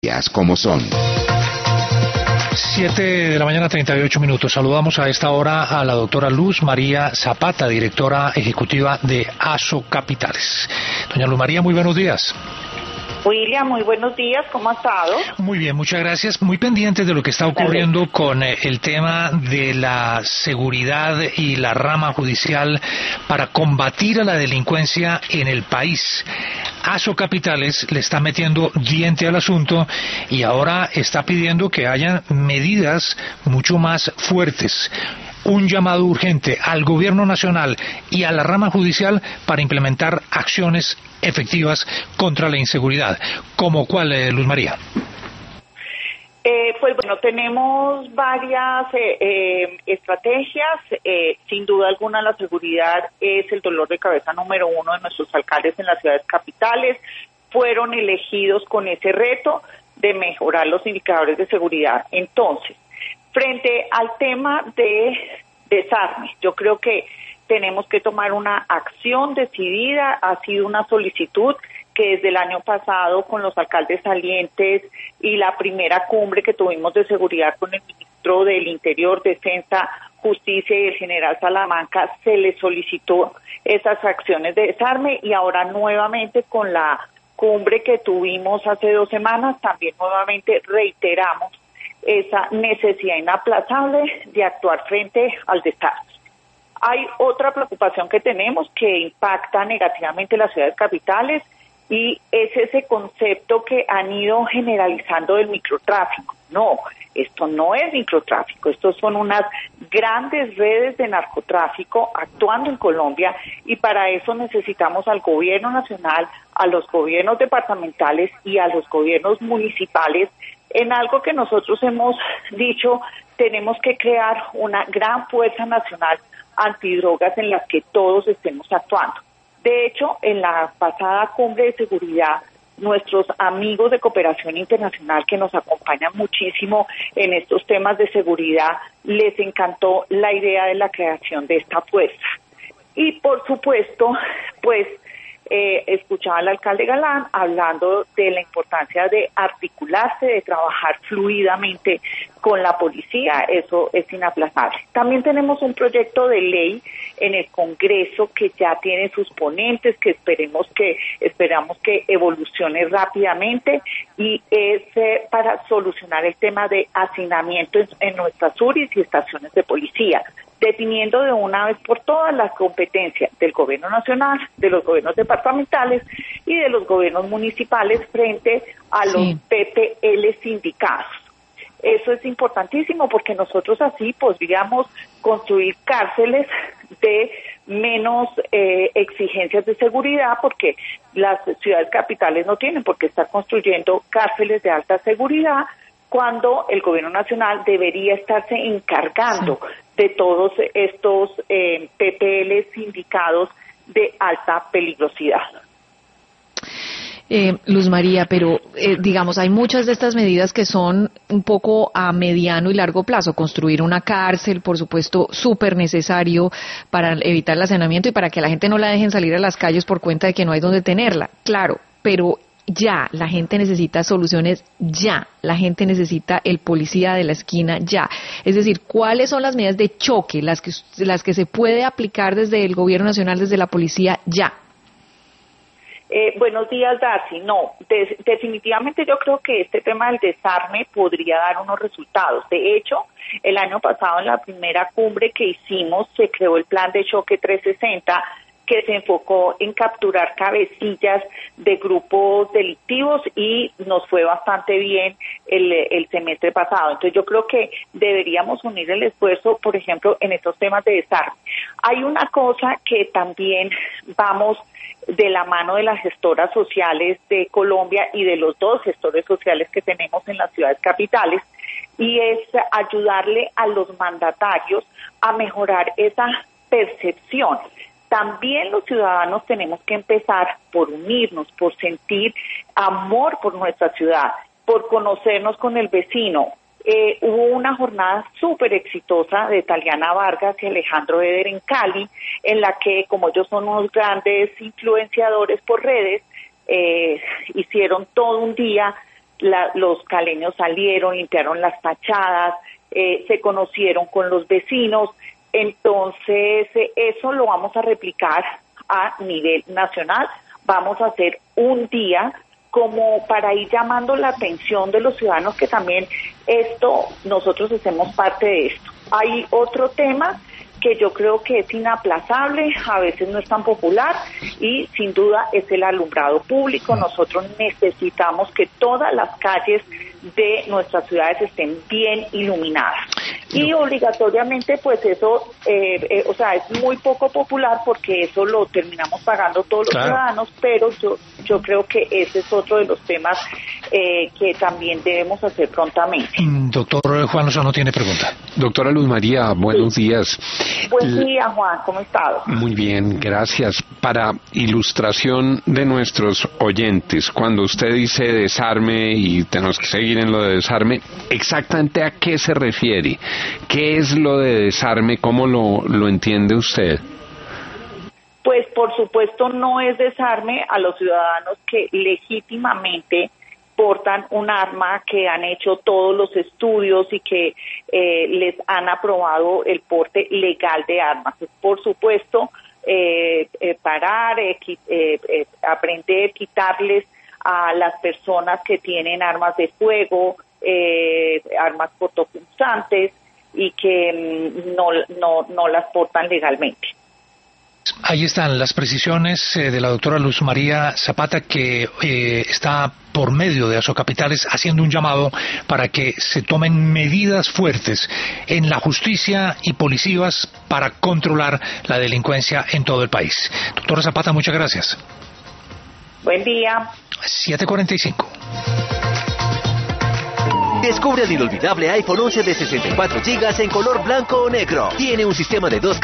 como son. 7:38 a.m. Saludamos a esta hora a la doctora Luz María Zapata, directora ejecutiva de ASO Capitales. Doña Luz María, muy buenos días. William, muy buenos días, ¿cómo ha estado? Muy bien, muchas gracias. Muy pendientes de lo que está ocurriendo con el tema de la seguridad y la rama judicial para combatir a la delincuencia en el país. ASO Capitales le está metiendo diente al asunto y ahora está pidiendo que haya medidas mucho más fuertes. Un llamado urgente al gobierno nacional y a la rama judicial para implementar acciones efectivas contra la inseguridad. ¿Cómo cuál, Luz María? Pues bueno, tenemos varias estrategias. Sin duda alguna, la seguridad es el dolor de cabeza número uno de nuestros alcaldes en las ciudades capitales. Fueron elegidos con ese reto de mejorar los indicadores de seguridad. Entonces, frente al tema de desarme, yo creo que tenemos que tomar una acción decidida. Ha sido una solicitud que desde el año pasado con los alcaldes salientes y la primera cumbre que tuvimos de seguridad con el ministro del Interior, Defensa, Justicia y el general Salamanca, se le solicitó esas acciones de desarme y ahora nuevamente con la cumbre que tuvimos hace 2 semanas, también nuevamente reiteramos esa necesidad inaplazable de actuar frente al desarme. Hay otra preocupación que tenemos que impacta negativamente las ciudades capitales y es ese concepto que han ido generalizando del microtráfico. No, esto no es microtráfico, estos son unas grandes redes de narcotráfico actuando en Colombia y para eso necesitamos al gobierno nacional, a los gobiernos departamentales y a los gobiernos municipales en algo que nosotros hemos dicho, tenemos que crear una gran fuerza nacional antidrogas en las que todos estemos actuando. De hecho, en la pasada cumbre de seguridad, nuestros amigos de Cooperación Internacional que nos acompañan muchísimo en estos temas de seguridad, les encantó la idea de la creación de esta fuerza. Y por supuesto, pues escuchaba al alcalde Galán hablando de la importancia de articularse, de trabajar fluidamente con la policía, eso es inaplazable. También tenemos un proyecto de ley en el Congreso que ya tiene sus ponentes, que esperamos que evolucione rápidamente y es para solucionar el tema de hacinamiento en nuestras URIs y estaciones de policía, definiendo de una vez por todas las competencias del gobierno nacional, de los gobiernos departamentales y de los gobiernos municipales frente a los PPL sindicados. Eso es importantísimo porque nosotros así podríamos construir cárceles de menos exigencias de seguridad porque las ciudades capitales no tienen por qué estar construyendo cárceles de alta seguridad cuando el gobierno nacional debería estarse encargando de todos estos PPL sindicados de alta peligrosidad. Luz María, pero digamos, hay muchas de estas medidas que son un poco a mediano y largo plazo. Construir una cárcel, por supuesto, súper necesario para evitar el hacinamiento y para que la gente no la dejen salir a las calles por cuenta de que no hay donde tenerla. Claro, pero ya, la gente necesita soluciones ya, la gente necesita el policía de la esquina ya. Es decir, ¿cuáles son las medidas de choque, las que se puede aplicar desde el gobierno nacional, desde la policía ya? Buenos días, Darcy. No, definitivamente yo creo que este tema del desarme podría dar unos resultados. De hecho, el año pasado en la primera cumbre que hicimos se creó el plan de choque 360 que se enfocó en capturar cabecillas de grupos delictivos y nos fue bastante bien el semestre pasado. Entonces yo creo que deberíamos unir el esfuerzo, por ejemplo, en estos temas de desarme. Hay una cosa que también vamos de la mano de las gestoras sociales de Colombia y de los 2 gestores sociales que tenemos en las ciudades capitales, y es ayudarle a los mandatarios a mejorar esa percepción. También los ciudadanos tenemos que empezar por unirnos, por sentir amor por nuestra ciudad, por conocernos con el vecino. Hubo una jornada súper exitosa de Taliana Vargas y Alejandro Eder en Cali, en la que, como ellos son unos grandes influenciadores por redes, hicieron todo un día los caleños salieron, limpiaron las fachadas, se conocieron con los vecinos. Entonces, eso lo vamos a replicar a nivel nacional. Vamos a hacer un día como para ir llamando la atención de los ciudadanos que también nosotros hacemos parte de esto. Hay otro tema que yo creo que es inaplazable, a veces no es tan popular, y sin duda es el alumbrado público. Nosotros necesitamos que todas las calles de nuestras ciudades estén bien iluminadas. Y obligatoriamente, pues eso, es muy poco popular porque eso lo terminamos pagando todos los ciudadanos, pero yo creo que ese es otro de los temas que también debemos hacer prontamente. Doctor Juan Lozano tiene pregunta. Doctora Luz María, buenos días. Buen día, Juan, ¿cómo estás? Muy bien, gracias. Para ilustración de nuestros oyentes, cuando usted dice desarme y tenemos que seguir en lo de desarme, ¿exactamente a qué se refiere? ¿Qué es lo de desarme? ¿Cómo lo entiende usted? Pues por supuesto no es desarme a los ciudadanos que legítimamente portan un arma, que han hecho todos los estudios y que les han aprobado el porte legal de armas. Por supuesto, parar, aprender, quitarles a las personas que tienen armas de fuego, armas cortopunzantes y que no las portan legalmente. Ahí están las precisiones de la doctora Luz María Zapata, que está por medio de Asocapitales haciendo un llamado para que se tomen medidas fuertes en la justicia y policías para controlar la delincuencia en todo el país. Doctora Zapata, muchas gracias. Buen día. 7:45. Descubre el inolvidable iPhone 11 de 64 GB en color blanco o negro. Tiene un sistema de 2